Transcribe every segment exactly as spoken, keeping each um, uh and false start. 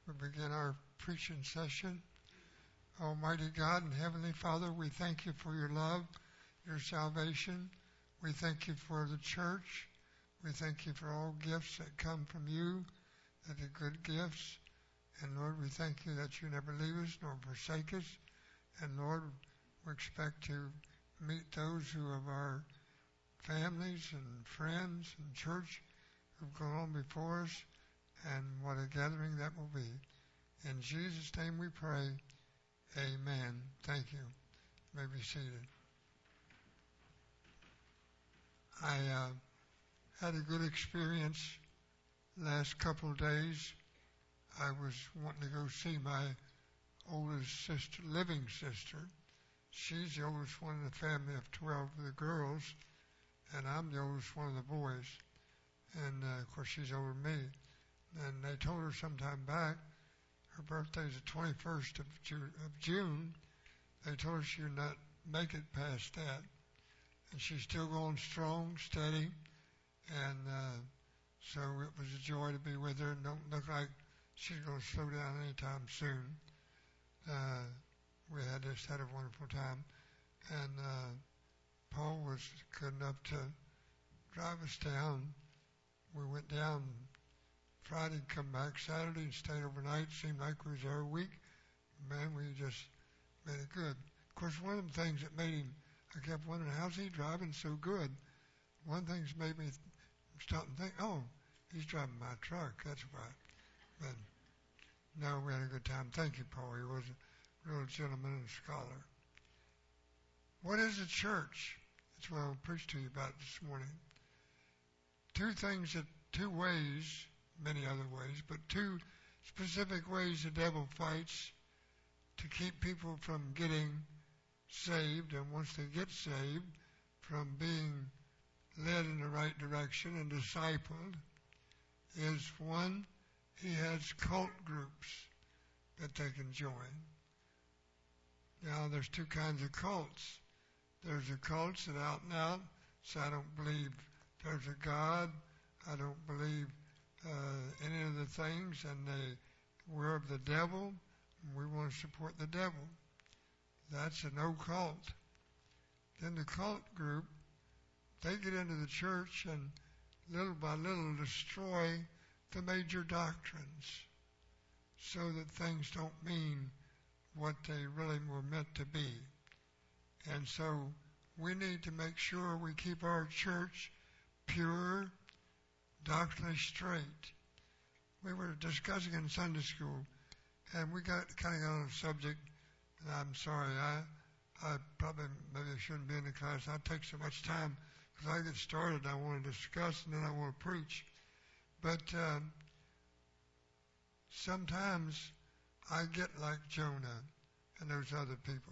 we begin our preaching session. Almighty God and Heavenly Father, we thank you for your love, your salvation. We thank you for the church. We thank you for all gifts that come from you, that are good gifts. And Lord, we thank you that you never leave us nor forsake us. And Lord, we expect to meet those who are our families and friends and church who've gone on before us, and what a gathering that will be. In Jesus' name we pray. Amen. Thank you. You may be seated. I uh, had a good experience last couple of days. I was wanting to go see my oldest sister, living sister. She's the oldest one in the family of twelve of the girls, and I'm the oldest one of the boys. And, uh, of course, she's older than me. And they told her sometime back, her birthday's the twenty-first of June, they told her she would not make it past that. And she's still going strong, steady. And uh, so it was a joy to be with her. And don't look like she's going to slow down anytime soon. Uh, we had just had a wonderful time. And uh, Paul was good enough to drive us down. We went down Friday, come back Saturday, and stayed overnight. Seemed like we was there a week. Man, we just made it good. Of course, one of the things that made him, I kept wondering, how's he driving so good? One thing's made me stop and think, oh, he's driving my truck. That's right. But no, we had a good time. Thank you, Paul. He was a real gentleman and scholar. What is a church? That's what I'll preach to you about this morning. Two things, that two ways, many other ways, but two specific ways the devil fights to keep people from getting saved, and once they get saved, from being led in the right direction and discipled, is one, he has cult groups that they can join. Now, there's two kinds of cults. There's the cults that out and out say, I don't believe there's a God, I don't believe uh, any of the things, and they, we're of the devil, and we want to support the devil. That's a no cult. Then the cult group, they get into the church and little by little destroy the major doctrines so that things don't mean what they really were meant to be. And so we need to make sure we keep our church pure, doctrinally straight. We were discussing in Sunday school, and we got kind of got on a subject, and I'm sorry, I I probably maybe I shouldn't be in the class. I take so much time because I get started, I want to discuss, and then I want to preach. But um, sometimes I get like Jonah and those other people.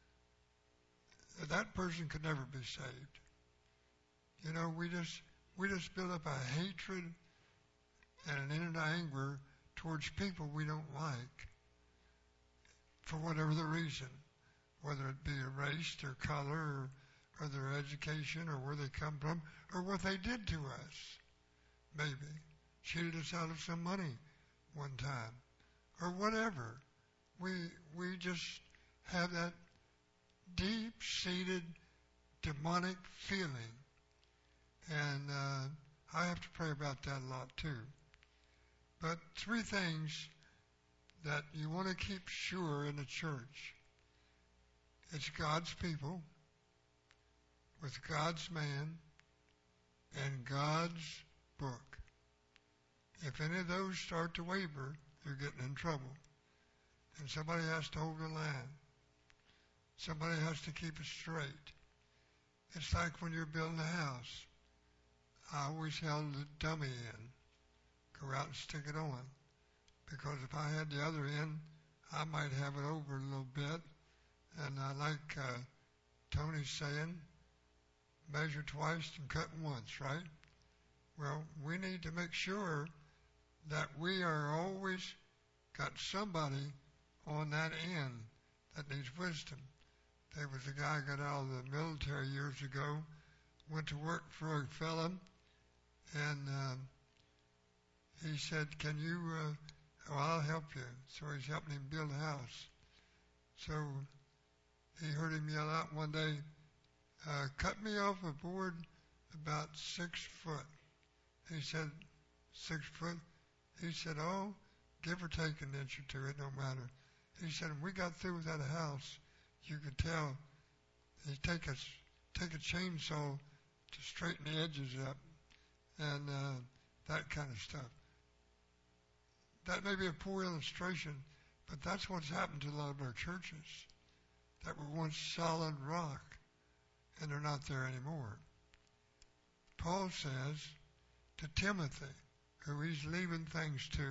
That person could never be saved. You know, we just we just build up a hatred and an inner anger towards people we don't like for whatever the reason, whether it be a race, their color, or, or their education, or where they come from, or what they did to us. Maybe cheated us out of some money one time, or whatever. We we just have that deep-seated demonic feeling. And uh, I have to pray about that a lot too. But three things that you want to keep sure in the church. It's God's people, with God's man, and God's book. If any of those start to waver, you're getting in trouble. And somebody has to hold the line. Somebody has to keep it straight. It's like when you're building a house. I always held the dummy end. Go out and stick it on. Because if I had the other end, I might have it over a little bit. And I like uh, Tony's saying, measure twice and cut once, right? Well, we need to make sure that we are always got somebody on that end that needs wisdom. There was a guy got out of the military years ago, went to work for a fella, and uh, he said, can you, uh, Well, I'll help you. So he's helping him build a house. So he heard him yell out one day, uh, cut me off a board about six foot. He said, six foot? He said, oh, give or take an inch or two, it don't matter. He said, when we got through with that house, you could tell he'd take a, take a chainsaw to straighten the edges up and uh, that kind of stuff. That may be a poor illustration, but that's what's happened to a lot of our churches that were once solid rock, and they're not there anymore. Paul says to Timothy, who he's leaving things to,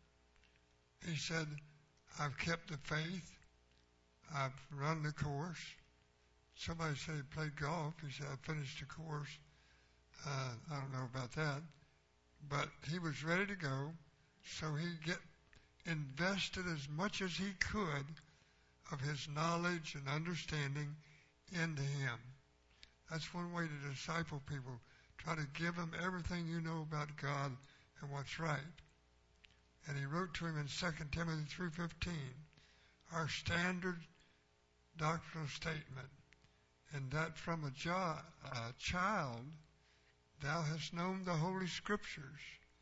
he said, I've kept the faith, I've run the course. Somebody said he played golf. He said, I finished the course. Uh, I don't know about that. But he was ready to go, so he get invested as much as he could of his knowledge and understanding into him. That's one way to disciple people. Try to give them everything you know about God and what's right. And he wrote to him in Second Timothy three fifteen, our standard doctrinal statement, and that from a jo- uh, child thou hast known the Holy Scriptures,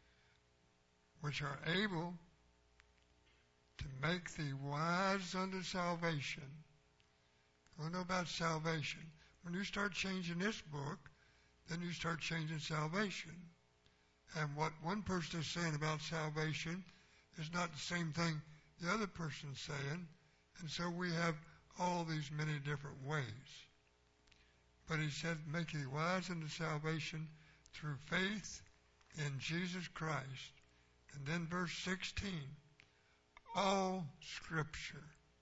which are able to make thee wise unto salvation. You know about salvation. When you start changing this book, then you start changing salvation. And what one person is saying about salvation is not the same thing the other person's saying. And so we have all these many different ways. But he said, make thee wise unto salvation through faith in Jesus Christ. And then verse sixteen, all Scripture,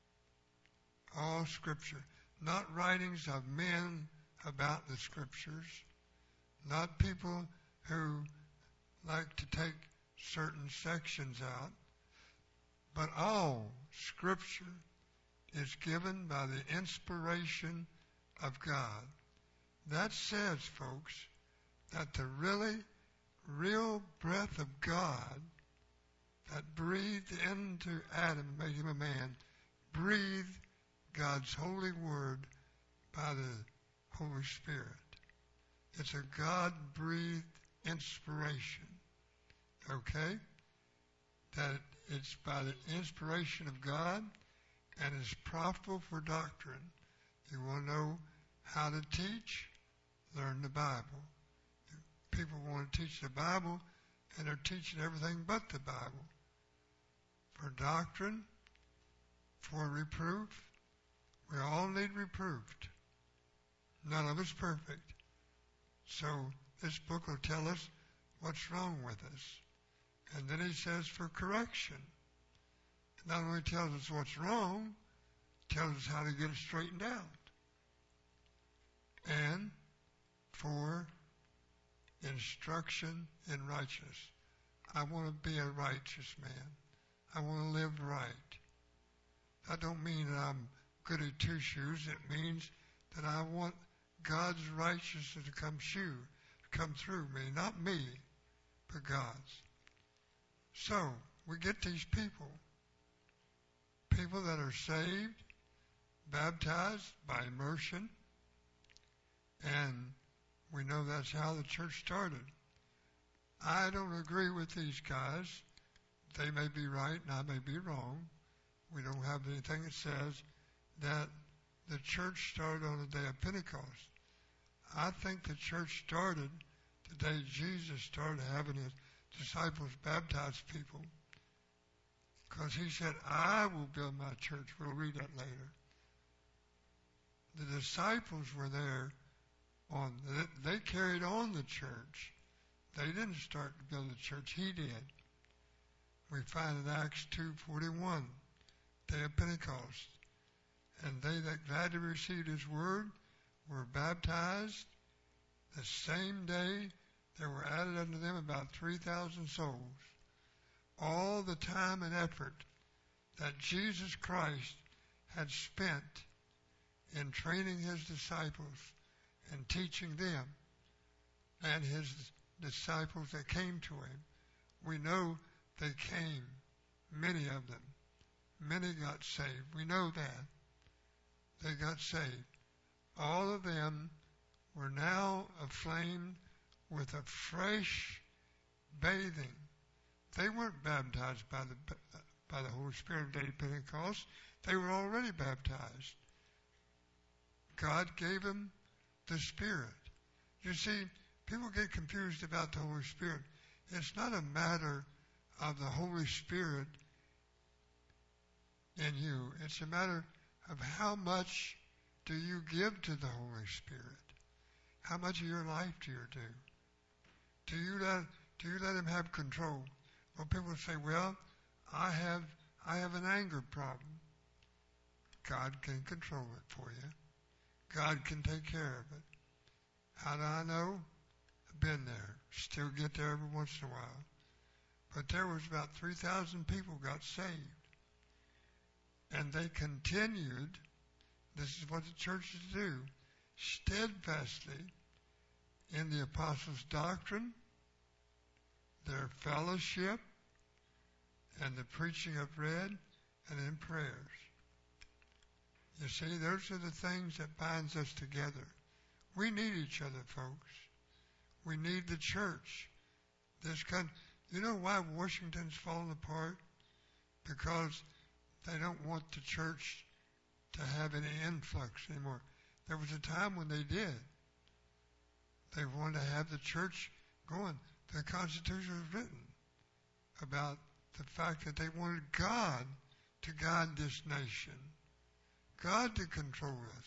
all Scripture, not writings of men about the Scriptures, not people who like to take certain sections out, but all Scripture is given by the inspiration of God. That says, folks, that the really, real breath of God that breathed into Adam and made him a man, breathed God's holy word by the Holy Spirit. It's a God-breathed inspiration, okay? That it's by the inspiration of God and is profitable for doctrine. You want to know how to teach? Learn the Bible. People want to teach the Bible, and they're teaching everything but the Bible. For doctrine, for reproof, we all need reproved. None of us perfect. So this book will tell us what's wrong with us. And then he says for correction. It not only tells us what's wrong, it tells us how to get it straightened out. And for instruction in righteousness. I want to be a righteous man. I want to live right. That don't mean that I'm goody two-shoes. It means that I want God's righteousness to come shoe, come through me, not me, but God's. So we get these people, people that are saved, baptized by immersion, and we know that's how the church started. I don't agree with these guys. They may be right and I may be wrong. We don't have anything that says that the church started on the day of Pentecost. I think the church started the day Jesus started having his disciples baptize people. Because he said, I will build my church. We'll read that later. The disciples were there on, they carried on the church. They didn't start to build the church. He did. We find in Acts two forty-one, day of Pentecost. And they that gladly received his word were baptized. The same day there were added unto them about three thousand souls. All the time and effort that Jesus Christ had spent in training his disciples and teaching them and his disciples that came to him, we know they came many of them. Many got saved. We know that. They got saved. All of them were now aflame with a fresh bathing. They weren't baptized by the by the Holy Spirit of the day of Pentecost. They were already baptized. God gave them the Spirit. You see, people get confused about the Holy Spirit. It's not a matter of the Holy Spirit in you. It's a matter of how much do you give to the Holy Spirit. How much of your life do you do? Do you let do you let Him have control? Well, people say, well, I have I have an anger problem. God can control it for you. God can take care of it. How do I know? I've been there. Still get there every once in a while. But there was about three thousand people got saved. And they continued, this is what the churches do, steadfastly in the apostles' doctrine, their fellowship, and the preaching of bread, and in prayers. You see, those are the things that binds us together. We need each other, folks. We need the church. This kind, you know why Washington's fallen apart? Because they don't want the church to have any influx anymore. There was a time when they did. They wanted to have the church going. The Constitution was written about the fact that they wanted God to guide this nation, God to control us.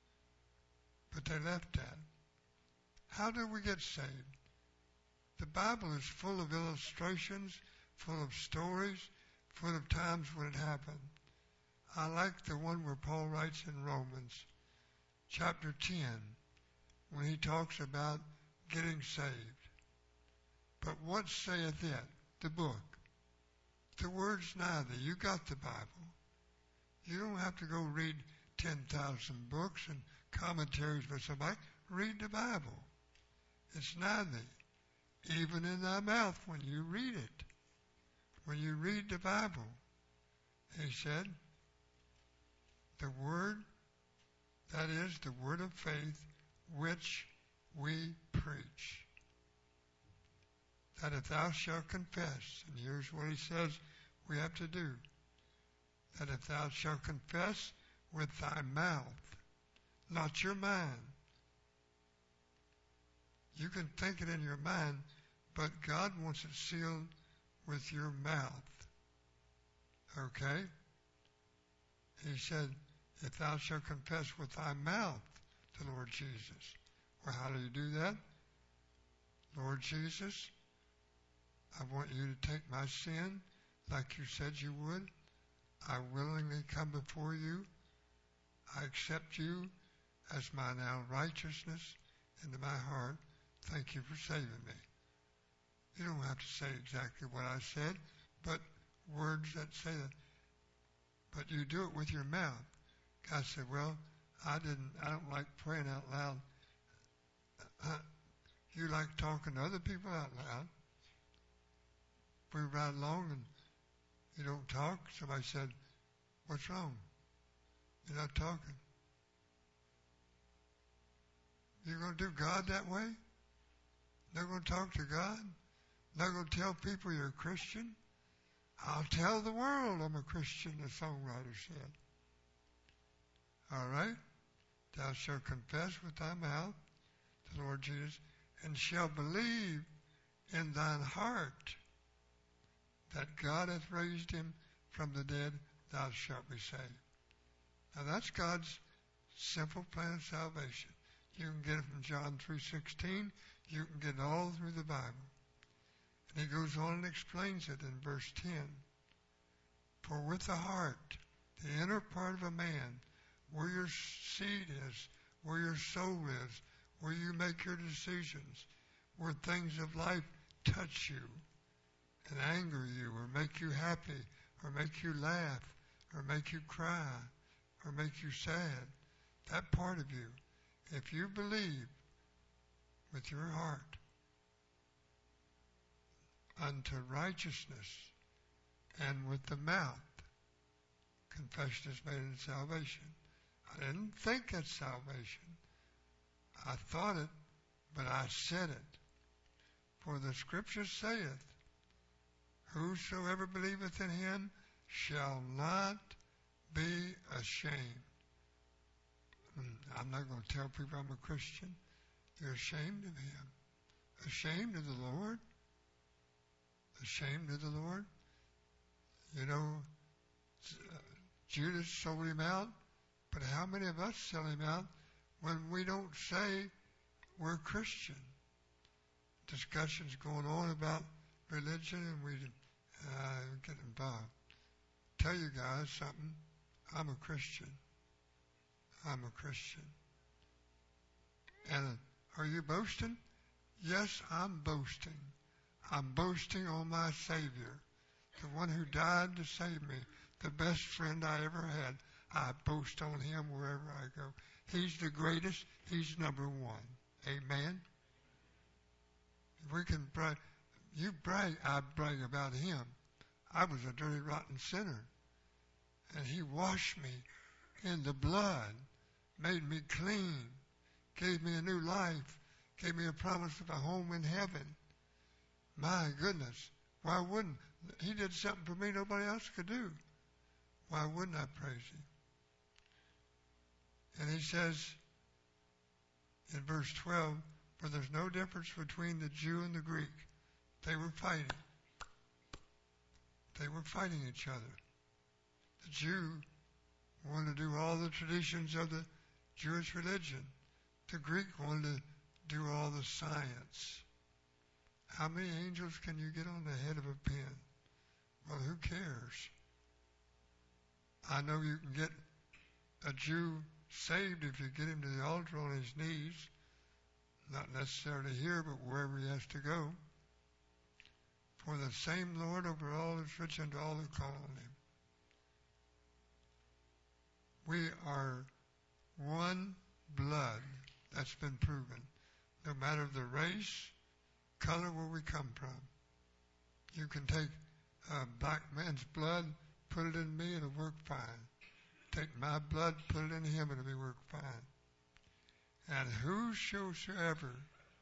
But they left that. How do we get saved? The Bible is full of illustrations, full of stories, full of times when it happened. I like the one where Paul writes in Romans chapter ten, when he talks about getting saved. But what saith it? The book. The word's nigh thee. You got the Bible. You don't have to go read ten thousand books and commentaries by somebody. Read the Bible. It's nigh thee, even in thy mouth when you read it. When you read the Bible, he said, the word, that is the word of faith, which we preach. That if thou shalt confess, and here's what he says we have to do, that if thou shalt confess with thy mouth, not your mind. You can think it in your mind, but God wants it sealed with your mouth. Okay? He said, if thou shalt confess with thy mouth the Lord Jesus. Well, how do you do that? Lord Jesus, I want you to take my sin like you said you would. I willingly come before you. I accept you as my now righteousness into my heart. Thank you for saving me. You don't have to say exactly what I said, but words that say that. But you do it with your mouth. God said, well, I didn't, I don't like praying out loud. Uh, you like talking to other people out loud. We ride along and you don't talk. Somebody said, what's wrong? You're not talking. You're going to do God that way? Not going to talk to God? Not going to tell people you're a Christian? I'll tell the world I'm a Christian, the songwriter said. All right? Thou shalt confess with thy mouth the Lord Jesus, and shalt believe in thine heart that God hath raised him from the dead, thou shalt be saved. Now that's God's simple plan of salvation. You can get it from John three sixteen. You can get it all through the Bible. And he goes on and explains it in verse ten. For with the heart, the inner part of a man, where your seed is, where your soul is, where you make your decisions, where things of life touch you and anger you or make you happy or make you laugh or make you cry or make you sad, that part of you, if you believe with your heart unto righteousness, and with the mouth. Confession is made in salvation. I didn't think it's salvation. I thought it, but I said it. For the Scripture saith, whosoever believeth in him shall not be ashamed. I'm not going to tell people I'm a Christian. You're ashamed of him. Ashamed of the Lord. Ashamed of the Lord. You know, Judas sold him out, but how many of us sell him out when we don't say we're Christian? Discussions going on about religion, and we uh, get involved. Tell you guys something. I'm a Christian. I'm a Christian. And uh, are you boasting? Yes, I'm boasting. I'm boasting on my Savior, the one who died to save me, the best friend I ever had. I boast on him wherever I go. He's the greatest. He's number one. Amen? We can brag. You brag, I brag about him. I was a dirty, rotten sinner. And he washed me in the blood, made me clean, gave me a new life, gave me a promise of a home in heaven. My goodness, why wouldn't? He did something for me nobody else could do. Why wouldn't I praise him? And he says in verse twelve, for there's no difference between the Jew and the Greek. They were fighting. They were fighting each other. The Jew wanted to do all the traditions of the Jewish religion. The Greek wanted to do all the science. How many angels can you get on the head of a pin? Well, who cares? I know you can get a Jew saved if you get him to the altar on his knees. Not necessarily here, but wherever he has to go. For the same Lord over all is rich unto all who call on him. We are one blood. That's been proven. No matter the race, color, where we come from. You can take a black man's blood, put it in me, and it'll work fine. Take my blood, put it in him, and it'll work fine. And whosoever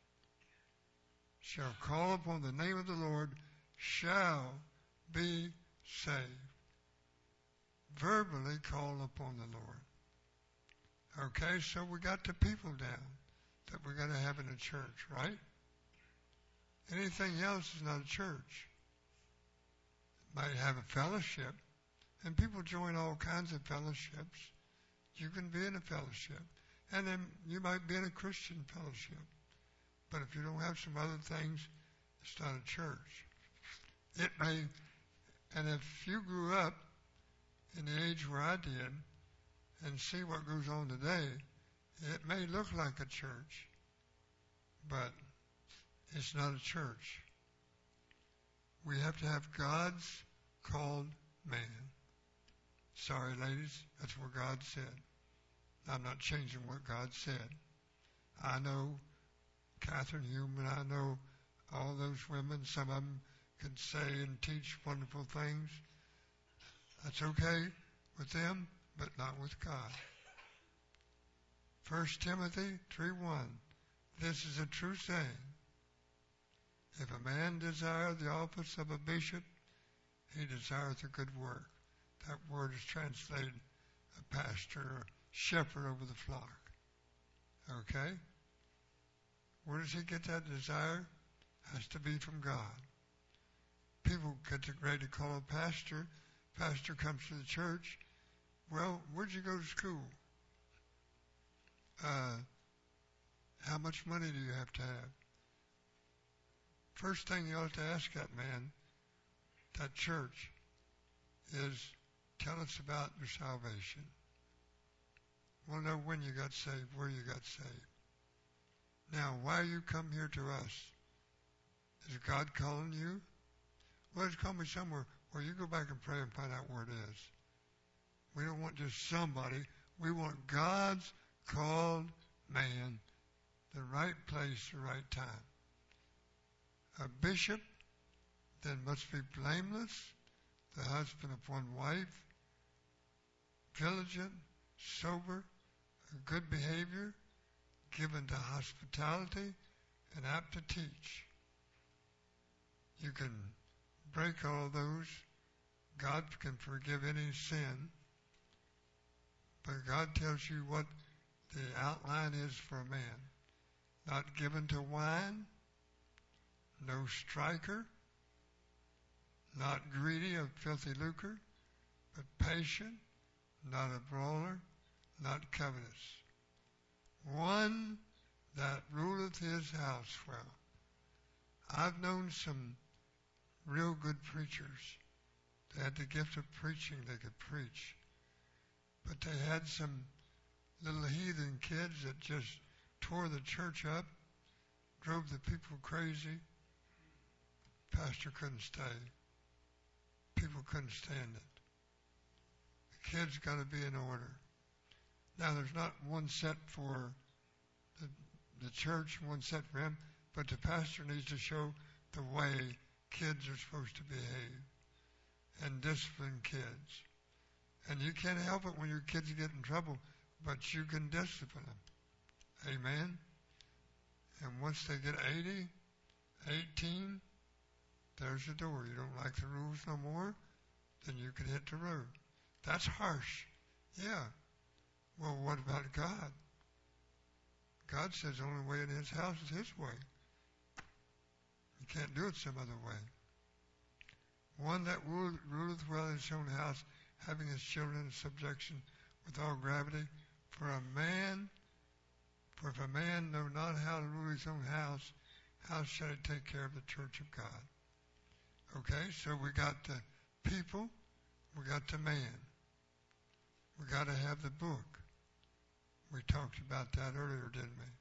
shall call upon the name of the Lord shall be saved. Verbally call upon the Lord. Okay, so we got the people down that we're going to have in a church, right? Anything else is not a church. It might have a fellowship, and people join all kinds of fellowships. You can be in a fellowship, and then you might be in a Christian fellowship. But if you don't have some other things, it's not a church. It may, and if you grew up in the age where I did and see what goes on today, it may look like a church, but it's not a church. We have to have God's called man. Sorry, ladies, that's what God said. I'm not changing what God said. I know Catherine Hume, I know all those women. Some of them can say and teach wonderful things. That's okay with them, but not with God. First Timothy three one. This is a true saying. If a man desire the office of a bishop, he desireth a good work. That word is translated a pastor or shepherd over the flock. Okay? Where does he get that desire? Has to be from God. People get ready to call a pastor. Pastor comes to the church. Well, where'd you go to school? Uh, how much money do you have to have? First thing you ought to ask that man, that church, is tell us about your salvation. We'll know when you got saved, where you got saved. Now, why you come here to us? Is God calling you? Well, He's called me somewhere where you go back and pray and find out where it is. We don't want just somebody. We want God's called man, the right place, the right time. A bishop then must be blameless, the husband of one wife, diligent, sober, good behavior, given to hospitality, and apt to teach. You can break all those. God can forgive any sin. But God tells you what the outline is for a man. Not given to wine, no striker, not greedy of filthy lucre, but patient, not a brawler, not covetous. One that ruleth his house well. I've known some real good preachers. They had the gift of preaching. They could preach. But they had some little heathen kids that just tore the church up, drove the people crazy. Pastor couldn't stay. People couldn't stand it. The kids got to be in order. Now, there's not one set for the, the church, one set for him, but the pastor needs to show the way kids are supposed to behave and discipline kids. And you can't help it when your kids get in trouble, but you can discipline them. Amen? And once they get eighty, eighteen, there's the door. You don't like the rules no more, then you can hit the road. That's harsh. Yeah. Well, what about God? God says the only way in his house is his way. You can't do it some other way. One that ruleth well in his own house, having his children in subjection with all gravity. For a man, for if a man know not how to rule his own house, how shall he take care of the church of God? Okay, so we got the people, we got the man. We got to have the book. We talked about that earlier, didn't we?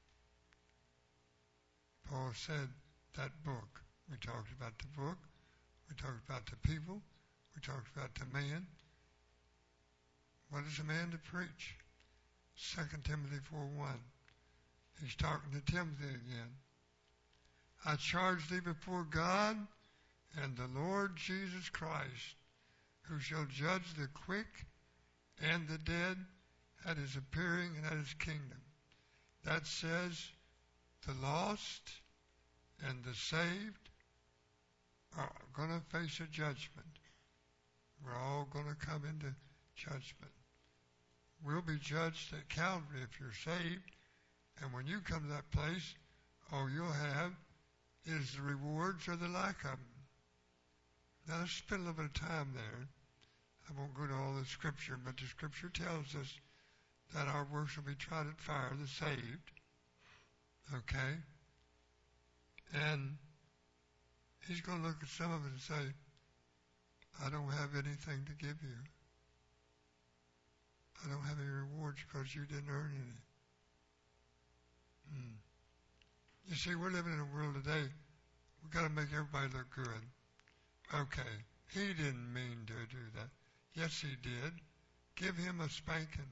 Paul said that book. We talked about the book. We talked about the people. We talked about the man. What is a man to preach? Second Timothy four one. He's talking to Timothy again. I charge thee before God and the Lord Jesus Christ, who shall judge the quick and the dead at his appearing and at his kingdom. That says the lost and the saved are going to face a judgment. We're all going to come into judgment. We'll be judged at Calvary if you're saved. And when you come to that place, all you'll have is the rewards or the lack of them. Now, let's spend a little bit of time there. I won't go to all the scripture, but the scripture tells us that our works will be tried at fire, the saved. Okay? And he's going to look at some of it and say, I don't have anything to give you. I don't have any rewards because you didn't earn any. Hmm. You see, we're living in a world today, we've got to make everybody look good. Okay, he didn't mean to do that. Yes, he did. Give him a spanking.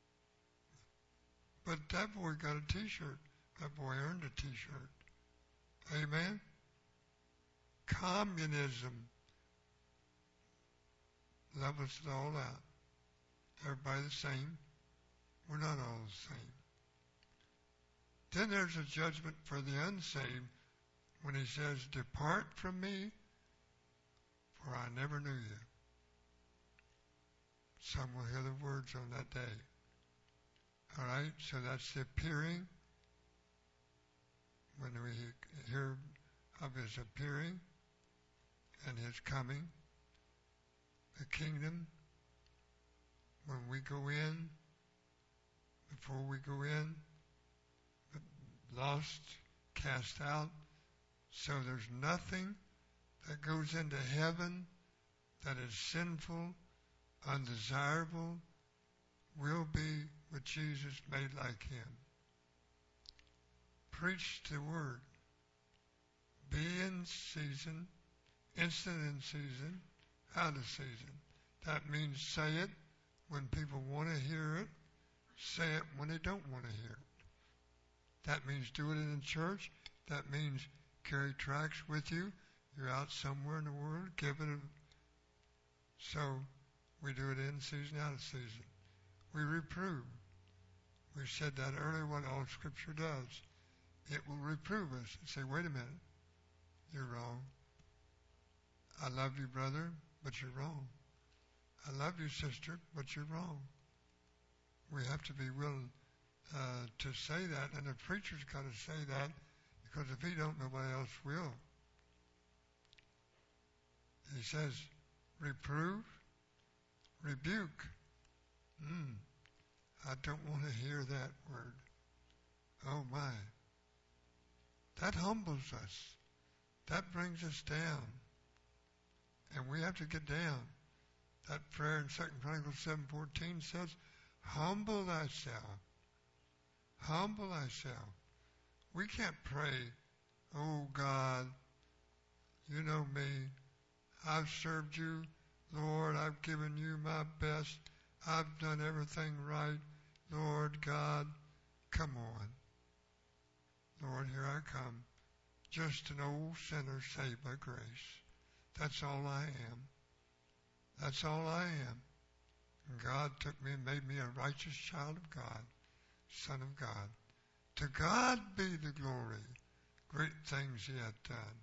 But that boy got a t-shirt. That boy earned a t-shirt. Amen? Communism levels it all out. Everybody the same. We're not all the same. Then there's a judgment for the unsaved when he says, depart from me, for I never knew you. Some will hear the words on that day. All right, so that's the appearing. When we hear of his appearing and his coming, the kingdom, when we go in, before we go in, lost, cast out. So there's nothing that goes into heaven that is sinful, undesirable, will be with Jesus made like him. Preach the word. Be in season, instant in season, out of season. That means say it when people want to hear it. Say it when they don't want to hear it. That means do it in the church. That means carry tracts with you. You're out somewhere in the world. Give it a So we do it in season, out of season. We reprove. We said that earlier, what all Scripture does. It will reprove us and say, wait a minute, you're wrong. I love you, brother, but you're wrong. I love you, sister, but you're wrong. We have to be willing uh, to say that, and the preacher's got to say that, because if he don't, nobody else will. He says, reprove, rebuke. Mm, I don't want to hear that word. Oh my. That humbles us. That brings us down. And we have to get down. That prayer in Second Chronicles seven fourteen says, humble thyself. Humble thyself. We can't pray, oh God, you know me. I've served you. Lord, I've given you my best. I've done everything right. Lord God, come on. Lord, here I come. Just an old sinner saved by grace. That's all I am. That's all I am. And God took me and made me a righteous child of God, Son of God. To God be the glory. Great things he hath done.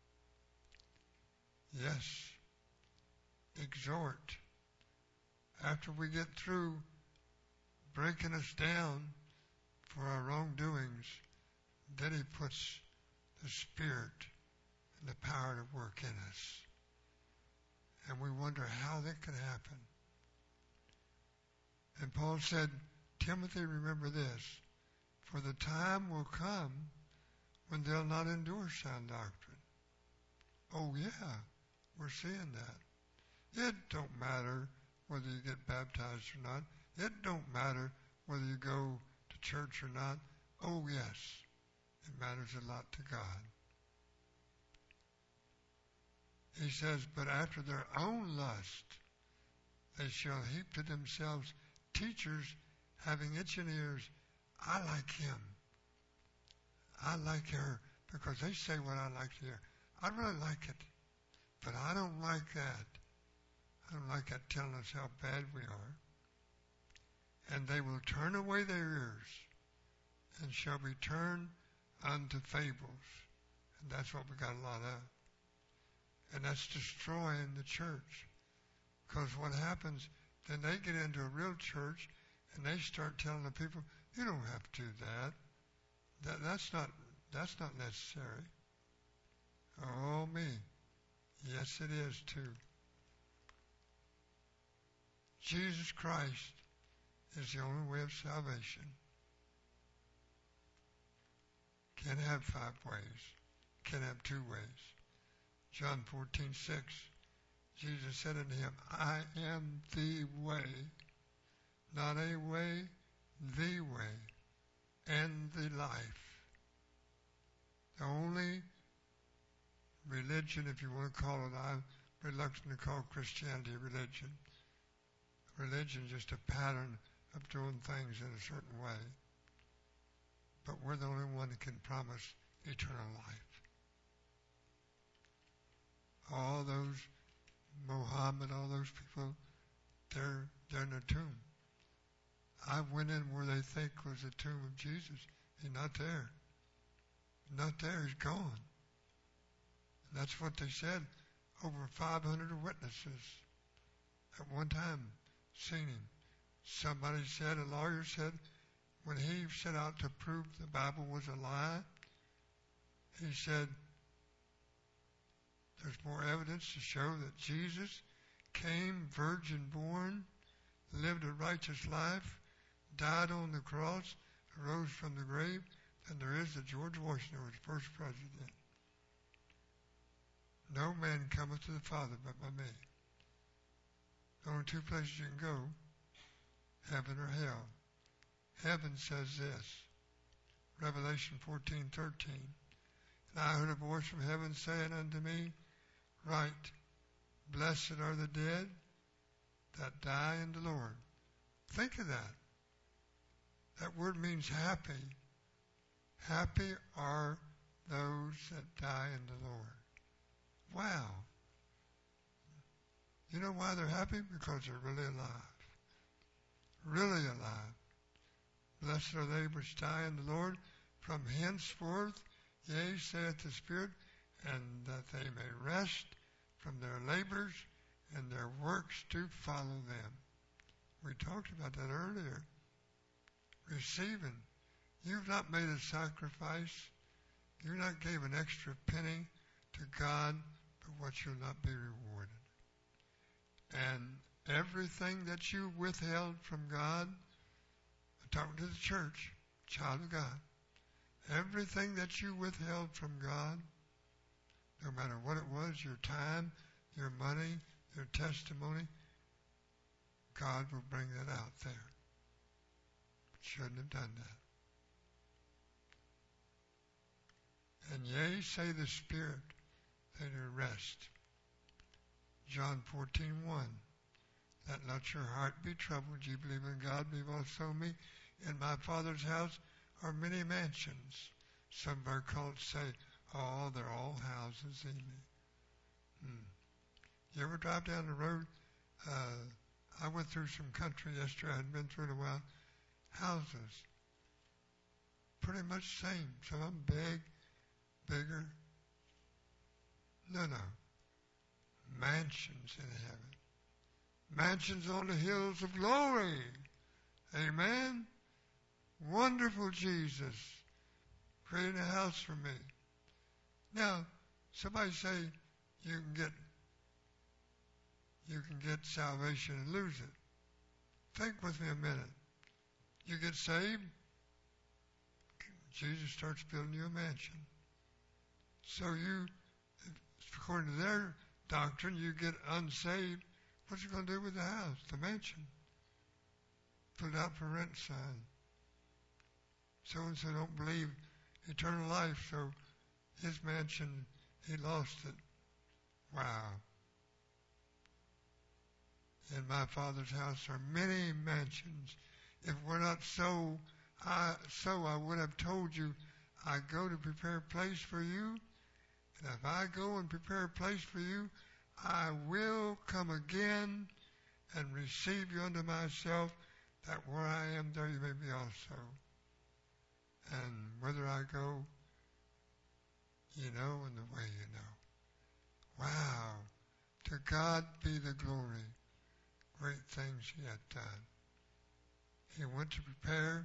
Yes. Exhort. After we get through breaking us down for our wrongdoings, then he puts the Spirit and the power to work in us. And we wonder how that could happen. And Paul said, Timothy, remember this, for the time will come when they'll not endure sound doctrine. Oh yeah, we're seeing that. It don't matter whether you get baptized or not. It don't matter whether you go to church or not. Oh yes, it matters a lot to God. He says, but after their own lust, they shall heap to themselves teachers having itching ears. I like him. I like her because they say what I like to hear. I really like it, but I don't like that. I don't like that telling us how bad we are. And they will turn away their ears and shall be turned unto fables. And that's what we got a lot of. And that's destroying the church. Because what happens, then they get into a real church and they start telling the people, you don't have to do that. That that's not that's not necessary. Oh me. Yes it is too. Jesus Christ is the only way of salvation. Can't have five ways. Can't have two ways. John fourteen six. Jesus said unto him, I am the way, not a way, the way, and the life. The only religion, if you want to call it, I'm reluctant to call Christianity a religion. Religion is just a pattern of doing things in a certain way. But we're the only one that can promise eternal life. All those Mohammed, all those people, they're, they're in a tomb. I went in where they think was the tomb of Jesus. He's not there. Not there, he's gone. And that's what they said. Over five hundred witnesses at one time seen him. Somebody said, a lawyer said, when he set out to prove the Bible was a lie, he said, there's more evidence to show that Jesus came virgin born, lived a righteous life, died on the cross, arose from the grave, than there is that George Washington was first president. No man cometh to the Father but by me. The only two places you can go, heaven or hell. Heaven says this, Revelation fourteen thirteen. And I heard a voice from heaven saying unto me, Write, blessed are the dead that die in the Lord. Think of that. That word means happy. Happy are those that die in the Lord. Wow. You know why they're happy? Because they're really alive. Really alive. Blessed are they which die in the Lord from henceforth, yea, saith the Spirit, and that they may rest from their labors, and their works do follow them. We talked about that earlier. Receiving. You've not made a sacrifice. You've not gave an extra penny to God for what you'll not be rewarded. And everything that you withheld from God, I'm talking to the church, child of God, everything that you withheld from God, no matter what it was, your time, your money, your testimony, God will bring that out there. Shouldn't have done that. And yea, say the Spirit, that you rest. John fourteen one. Let not your heart be troubled. Ye believe in God, believe also in me. In my Father's house are many mansions. Some of our cults say, oh, they're all houses, ain't they? Hmm. You ever drive down the road? Uh, I went through some country yesterday. I hadn't been through it in a while. Houses. Pretty much same. Some of them big, bigger. No, no. Mansions in heaven. Mansions on the hills of glory. Amen. Wonderful Jesus. Creating a house for me. Now, somebody say you can get you can get salvation and lose it. Think with me a minute. You get saved, Jesus starts building you a mansion. So you, according to their doctrine, you get unsaved. What's it going to do with the house, the mansion? Put it out for rent sign. So-and-so don't believe eternal life, so his mansion, he lost it. Wow. In my Father's house are many mansions. If we're not so, I, so I would have told you, I go to prepare a place for you. And if I go and prepare a place for you, I will come again and receive you unto myself, that where I am, there you may be also. And whither I go, you know, and the way you know. Wow. To God be the glory. Great things he hath done. He went to prepare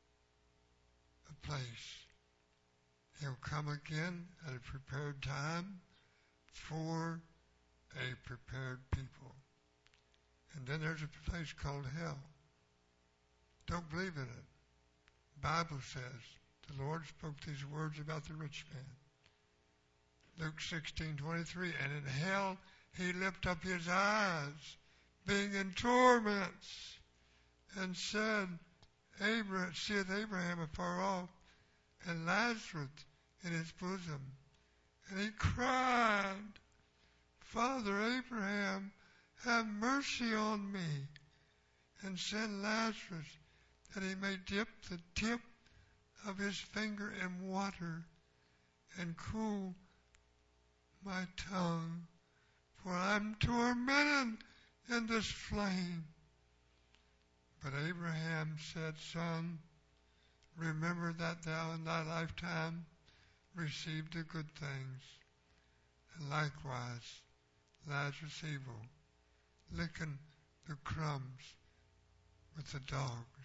a place. He'll come again at a prepared time for a prepared people. And then there's a place called hell. Don't believe in it. The Bible says the Lord spoke these words about the rich man. Luke sixteen twenty-three, and in hell he lifted up his eyes, being in torments, and said, Abraham, seeth Abraham afar off, and Lazarus in his bosom. And he cried, Father Abraham, have mercy on me, and send Lazarus, that he may dip the tip of his finger in water, and cool my tongue, for I'm tormented in this flame. But Abraham said, Son, remember that thou in thy lifetime received the good things, and likewise Lazarus evil, licking the crumbs with the dogs.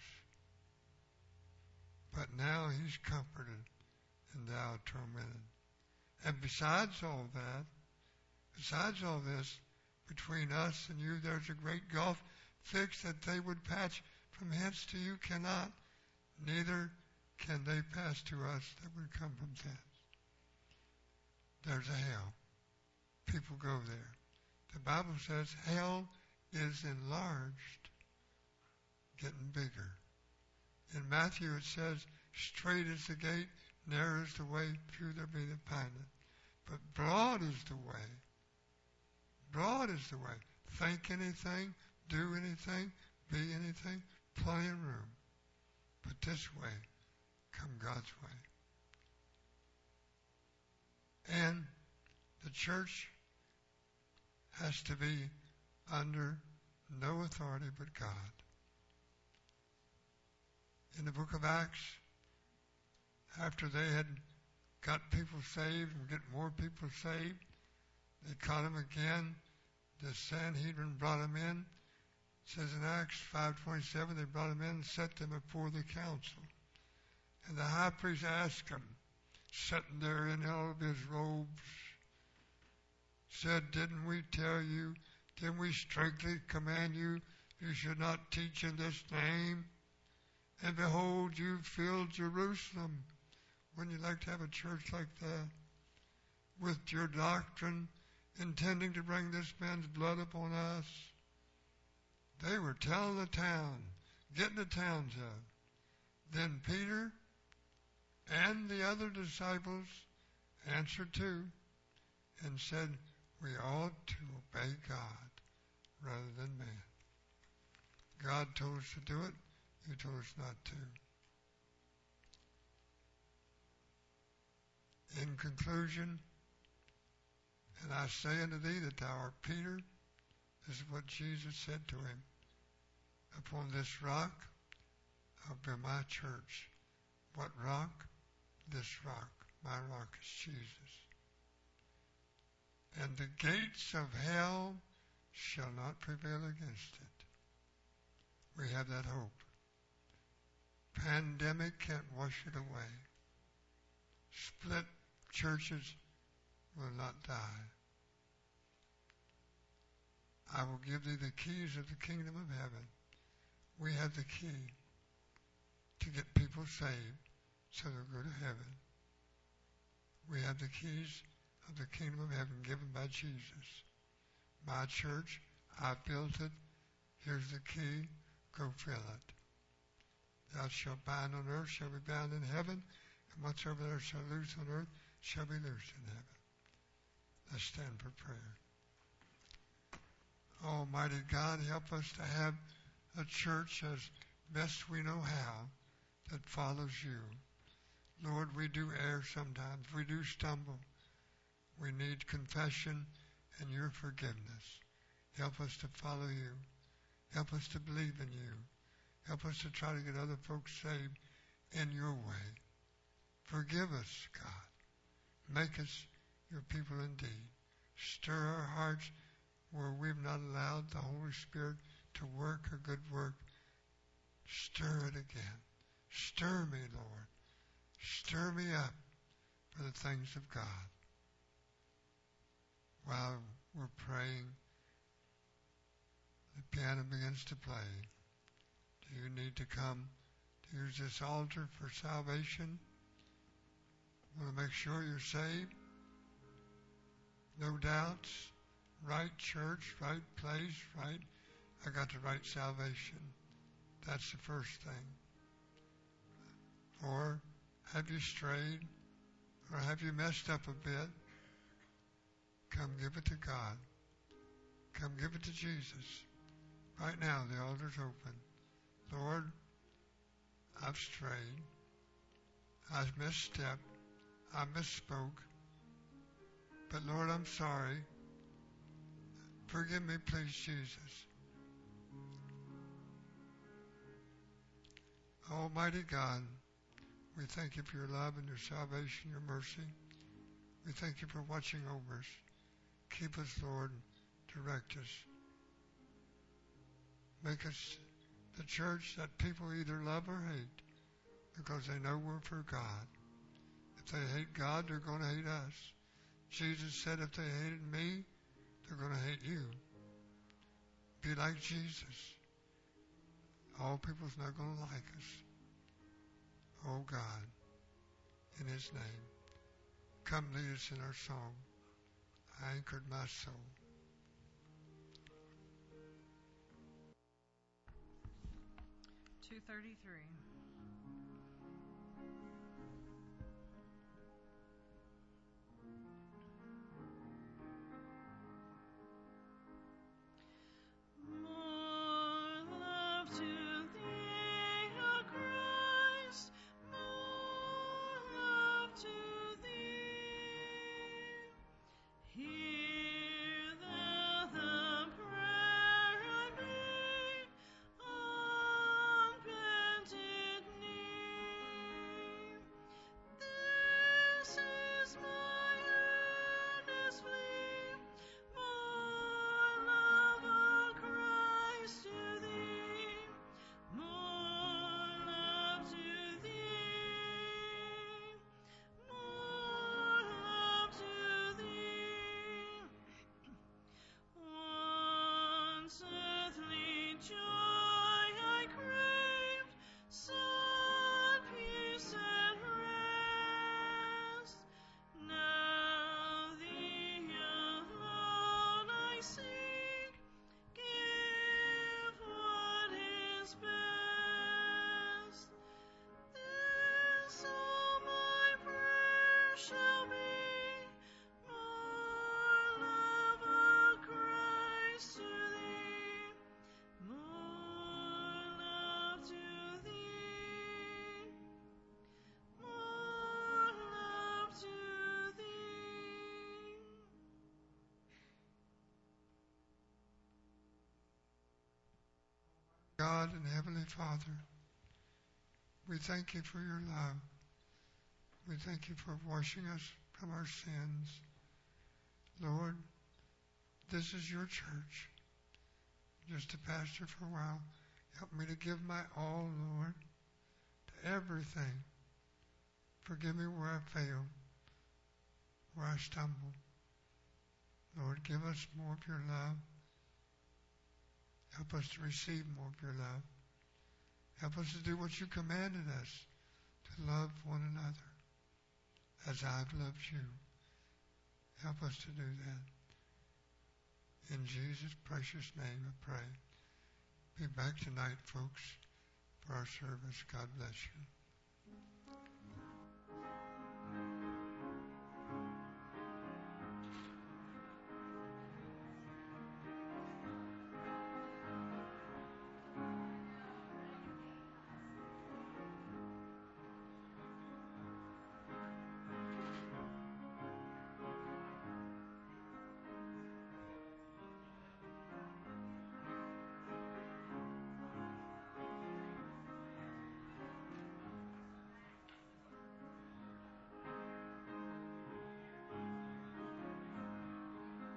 But now he's comforted, and thou tormented. And besides all that, besides all this, between us and you there's a great gulf fixed, that they would patch from hence to you cannot, neither can they pass to us that would come from thence. There's a hell. People go there. The Bible says hell is enlarged, getting bigger. In Matthew it says, straight is the gate, narrow is the way, few there be that find it. But broad is the way. Broad is the way. Think anything, do anything, be anything, plenty of room. But this way, come God's way. And the church has to be under no authority but God. In the book of Acts, after they had got people saved and get more people saved, they caught them again. The Sanhedrin brought them in. It says in Acts five twenty-seven, they brought them in and set them before the council. And the high priest asked him, sitting there in all of his robes, said, didn't we tell you, didn't we strictly command you, you should not teach in this name? And behold, you filled Jerusalem. Wouldn't you like to have a church like that? With your doctrine, intending to bring this man's blood upon us? They were telling the town, getting the towns up. Then Peter and the other disciples answered too and said, we ought to obey God rather than man. God told us to do it. He told us not to. In conclusion, and I say unto thee that thou art Peter, this is what Jesus said to him, upon this rock I'll build my church. What rock? This rock. My rock is Jesus. And the gates of hell shall not prevail against it. We have that hope. Pandemic can't wash it away. Split churches will not die. I will give thee the keys of the kingdom of heaven. We have the key to get people saved so they'll go to heaven. We have the keys of the kingdom of heaven given by Jesus. My church, I built it. Here's the key. Go fill it. Thou shalt bind on earth shall be bound in heaven, and whatsoever thou shalt loose on earth shall be loosed in heaven. Let's stand for prayer. Almighty God, help us to have a church as best we know how that follows you. Lord, we do err sometimes. We do stumble. We need confession and your forgiveness. Help us to follow you. Help us to believe in you. Help us to try to get other folks saved in your way. Forgive us, God. Make us your people indeed. Stir our hearts where we've not allowed the Holy Spirit to work a good work. Stir it again. Stir me, Lord. Stir me up for the things of God. While we're praying, the piano begins to play. Do you need to come to use this altar for salvation? Want to make sure you're saved? No doubts? Right church, right place, right? I got the right salvation. That's the first thing. Or have you strayed? Or have you messed up a bit? Come give it to God. Come give it to Jesus. Right now, the altar's open. Lord, I've strayed. I've misstepped. I misspoke. But Lord, I'm sorry. Forgive me, please, Jesus. Almighty God, we thank you for your love and your salvation, your mercy. We thank you for watching over us. Keep us, Lord. Direct us. Make us the church that people either love or hate because they know we're for God. If they hate God, they're going to hate us. Jesus said if they hated me, they're going to hate you. Be like Jesus. All people's not going to like us. Oh God, in his name, come lead us in our song. I anchored my soul. two thirty-three. Hear thou the praise. God and Heavenly Father, we thank you for your love. We thank you for washing us from our sins. Lord, this is your church. Just a pastor for a while. Help me to give my all, Lord, to everything. Forgive me where I failed, where I stumbled. Lord, give us more of your love. Help us to receive more of your love. Help us to do what you commanded us, to love one another as I've loved you. Help us to do that. In Jesus' precious name I pray. Be back tonight, folks, for our service. God bless you.